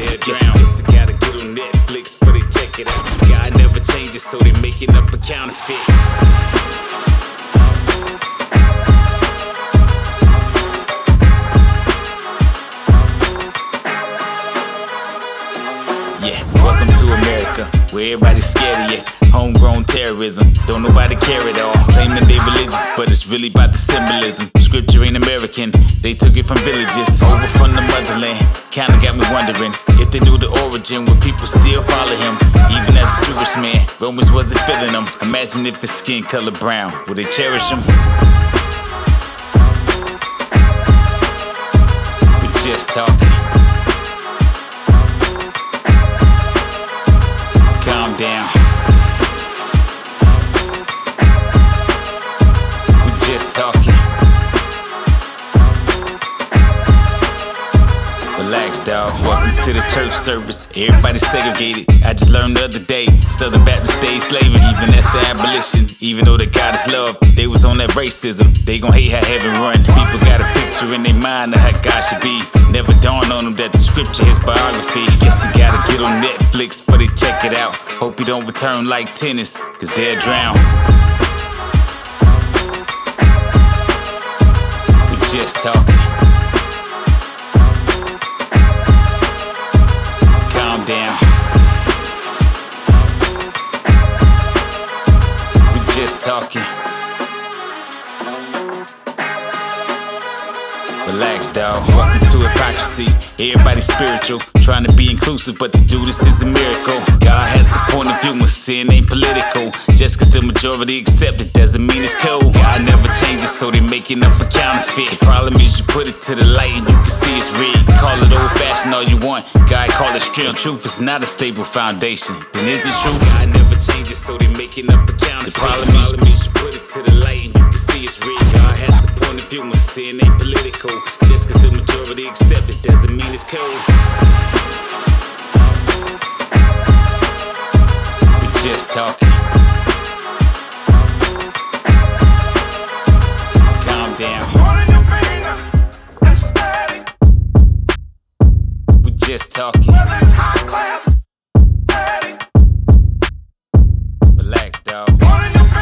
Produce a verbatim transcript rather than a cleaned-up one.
They'll drown. Guess I gotta get on Netflix before they check it out. God never changes, so they making up a counterfeit. Yeah, welcome to America, where everybody's scared of you. Homegrown terrorism, don't nobody care at all. Claiming they religious, but it's really about the symbolism. Scripture ain't American, they took it from villages. Over from the motherland, kinda got me wondering if they knew the origin, would people still follow him? Even as a Jewish man, Romans wasn't feeling him. Imagine if his skin color brown, would they cherish him? We just talking. Calm down. We just talking. Relax, dawg. Welcome to the church service. Everybody's segregated. I just learned the other day, Southern Baptist stayed slaving, even after abolition. Even though they God is love, they was on that racism. They gon' hate how heaven run. People got a picture in their mind of how God should be. Never dawned on them that the scripture is biography. Guess you gotta get on Netflix before they check it out. Hope you don't return like tennis, cause they'll drown. We just talking. Calm down. We just talking. Relax, dawg. Welcome to hypocrisy. Everybody's spiritual, trying to be inclusive, but to do this is a miracle. God has a point of view when sin ain't political. Just cause the majority accept it doesn't mean it's cool. God never changes, so they making up a counterfeit. The problem is you put it to the light and you can see it's real. Call it old fashioned all you want, God call it strength. Truth is not a stable foundation, then is it truth? God never changes, so they making up a counterfeit. The problem is you put it to the light and you can see it's real. God has a point of view when sin ain't political. Just cause the majority accept it doesn't mean it's cool. We just talking. Calm down. We just talking. Relax, dawg.